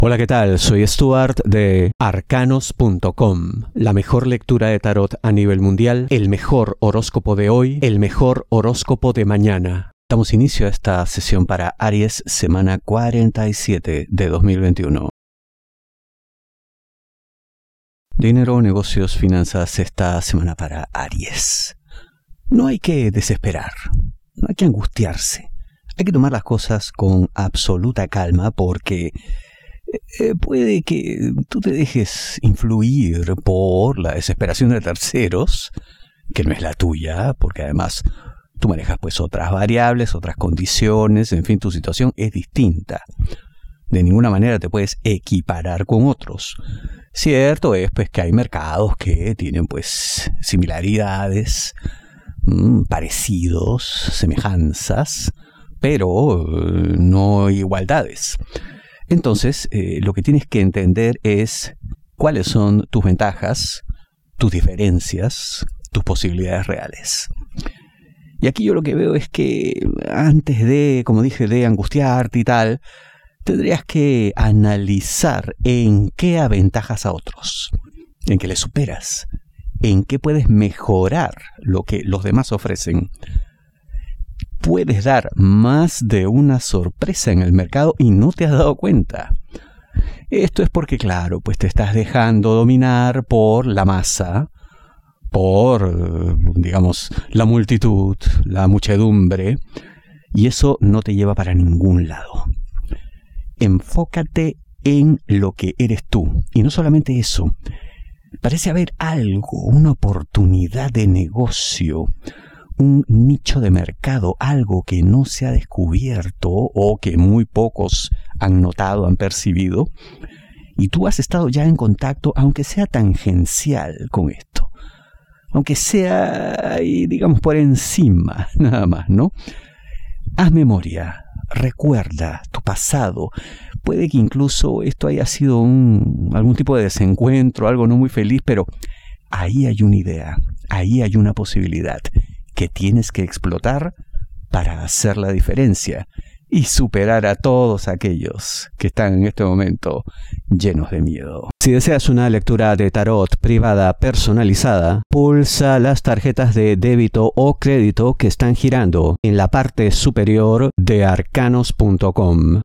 Hola, ¿qué tal? Soy Stuart de arcanos.com, la mejor lectura de tarot a nivel mundial, el mejor horóscopo de hoy, el mejor horóscopo de mañana. Damos inicio a esta sesión para Aries, semana 47 de 2021. Dinero, negocios, finanzas, esta semana para Aries. No hay que desesperar, no hay que angustiarse. Hay que tomar las cosas con absoluta calma porque puede que tú te dejes influir por la desesperación de terceros, que no es la tuya, porque además tú manejas pues otras variables, otras condiciones, en fin, tu situación es distinta. De ninguna manera te puedes equiparar con otros. Cierto es pues que hay mercados que tienen pues similaridades, parecidos, semejanzas, pero no igualdades. Entonces, lo que tienes que entender es cuáles son tus ventajas, tus diferencias, tus posibilidades reales. Y aquí yo lo que veo es que antes de, como dije, de angustiarte y tal, tendrías que analizar en qué aventajas a otros, en qué les superas, en qué puedes mejorar lo que los demás ofrecen. Puedes dar más de una sorpresa en el mercado y no te has dado cuenta. Esto es porque, claro, pues te estás dejando dominar por la masa, por, digamos, la multitud, la muchedumbre, y eso no te lleva para ningún lado. Enfócate en lo que eres tú, y no solamente eso. Parece haber algo, una oportunidad de negocio, un nicho de mercado, algo que no se ha descubierto o que muy pocos han notado, han percibido, y tú has estado ya en contacto, aunque sea tangencial con esto, aunque sea ahí, digamos, por encima, nada más, ¿no? Haz memoria, recuerda tu pasado. Puede que incluso esto haya sido algún tipo de desencuentro, algo no muy feliz, pero ahí hay una idea, ahí hay una posibilidad que tienes que explotar para hacer la diferencia y superar a todos aquellos que están en este momento llenos de miedo. Si deseas una lectura de tarot privada personalizada, pulsa las tarjetas de débito o crédito que están girando en la parte superior de arcanos.com.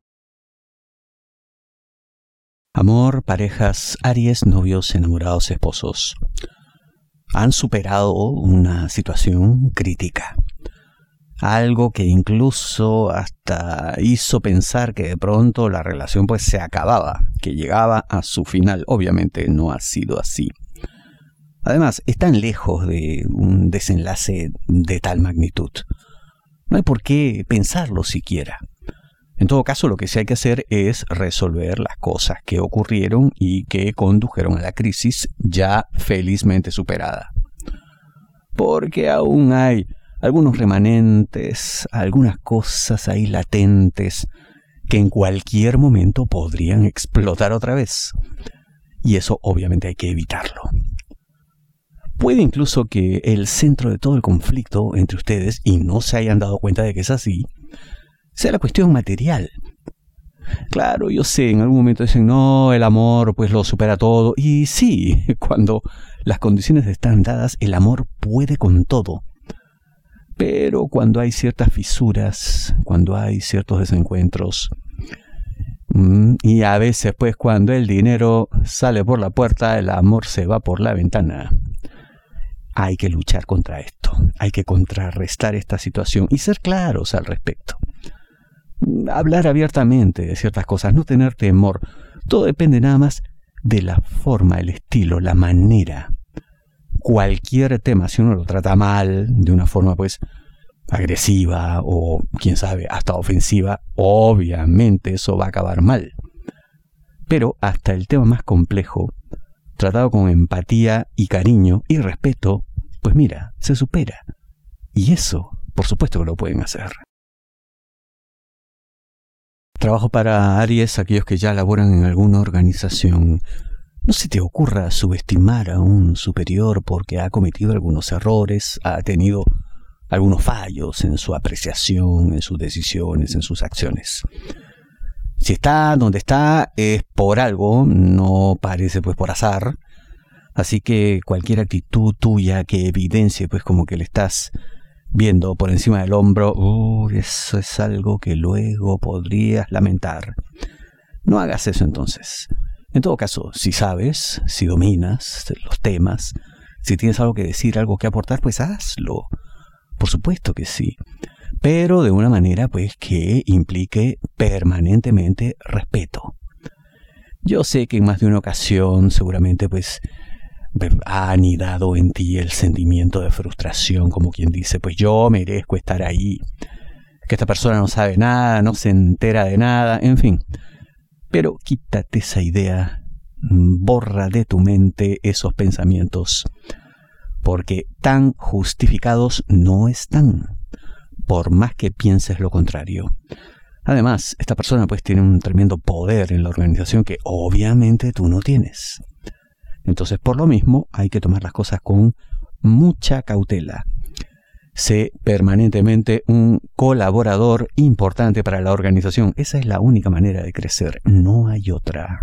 Amor, parejas, Aries, novios, enamorados, esposos. Han superado una situación crítica. Algo que incluso hasta hizo pensar que de pronto la relación pues se acababa, que llegaba a su final. Obviamente no ha sido así. Además, están lejos de un desenlace de tal magnitud. No hay por qué pensarlo siquiera. En todo caso, lo que sí hay que hacer es resolver las cosas que ocurrieron y que condujeron a la crisis ya felizmente superada. Porque aún hay algunos remanentes, algunas cosas ahí latentes que en cualquier momento podrían explotar otra vez. Y eso obviamente hay que evitarlo. Puede incluso que el centro de todo el conflicto entre ustedes, y no se hayan dado cuenta de que es así, sea la cuestión material. Claro, yo sé, en algún momento dicen, no, el amor pues lo supera todo. Y sí, cuando las condiciones están dadas, el amor puede con todo. Pero cuando hay ciertas fisuras, cuando hay ciertos desencuentros, y a veces pues cuando el dinero sale por la puerta, el amor se va por la ventana. Hay que luchar contra esto, hay que contrarrestar esta situación y ser claros al respecto. Hablar abiertamente de ciertas cosas, no tener temor. Todo depende nada más de la forma, el estilo, la manera. Cualquier tema, si uno lo trata mal, de una forma pues agresiva o, quién sabe, hasta ofensiva, obviamente eso va a acabar mal. Pero hasta el tema más complejo, tratado con empatía y cariño y respeto, pues mira, se supera. Y eso, por supuesto que lo pueden hacer. Trabajo para Aries, aquellos que ya laboran en alguna organización. No se te ocurra subestimar a un superior porque ha cometido algunos errores, ha tenido algunos fallos en su apreciación, en sus decisiones, en sus acciones. Si está donde está es por algo, no parece pues por azar. Así que cualquier actitud tuya que evidencie pues como que le estás viendo por encima del hombro, eso es algo que luego podrías lamentar. No hagas eso entonces. En todo caso, si sabes, si dominas los temas, si tienes algo que decir, algo que aportar, pues hazlo. Por supuesto que sí. Pero de una manera pues que implique permanentemente respeto. Yo sé que en más de una ocasión seguramente pues ha anidado en ti el sentimiento de frustración, como quien dice, pues yo merezco estar ahí, que esta persona no sabe nada, no se entera de nada, en fin. Pero quítate esa idea, borra de tu mente esos pensamientos, porque tan justificados no están, por más que pienses lo contrario. Además, esta persona pues tiene un tremendo poder en la organización que obviamente tú no tienes. Entonces, por lo mismo, hay que tomar las cosas con mucha cautela. Sé permanentemente un colaborador importante para la organización. Esa es la única manera de crecer, no hay otra.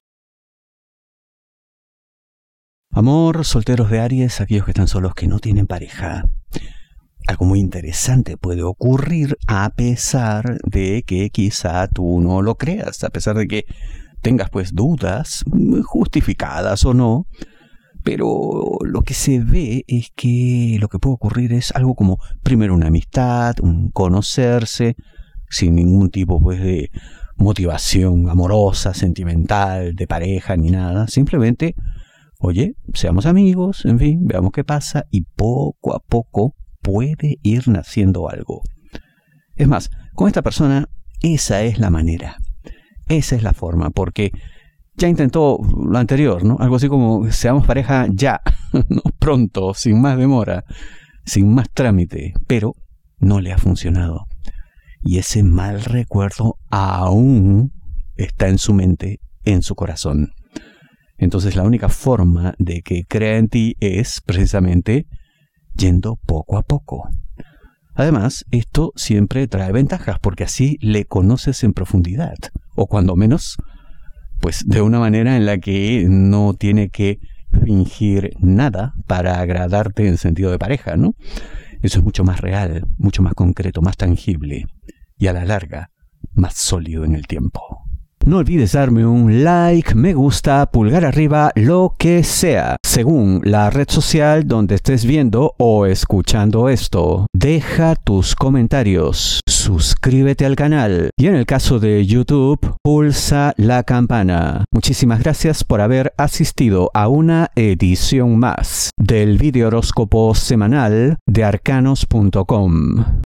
Amor, solteros de Aries, aquellos que están solos, que no tienen pareja. Algo muy interesante puede ocurrir a pesar de que quizá tú no lo creas, a pesar de que tengas pues dudas, justificadas o no, pero lo que se ve es que lo que puede ocurrir es algo como primero una amistad, un conocerse, sin ningún tipo pues de motivación amorosa, sentimental, de pareja ni nada, simplemente, oye, seamos amigos, en fin, veamos qué pasa y poco a poco puede ir naciendo algo. Es más, con esta persona esa es la manera. Esa es la forma, porque ya intentó lo anterior, ¿no? Algo así como, seamos pareja ya, ¿no? Pronto, sin más demora, sin más trámite, pero no le ha funcionado. Y ese mal recuerdo aún está en su mente, en su corazón. Entonces la única forma de que crea en ti es precisamente yendo poco a poco. Además, esto siempre trae ventajas porque así le conoces en profundidad, o cuando menos, pues de una manera en la que no tiene que fingir nada para agradarte en sentido de pareja, ¿no? Eso es mucho más real, mucho más concreto, más tangible y a la larga, más sólido en el tiempo. No olvides darme un like, me gusta, pulgar arriba, lo que sea, según la red social donde estés viendo o escuchando esto. Deja tus comentarios, suscríbete al canal y en el caso de YouTube, pulsa la campana. Muchísimas gracias por haber asistido a una edición más del video horóscopo semanal de arcanos.com.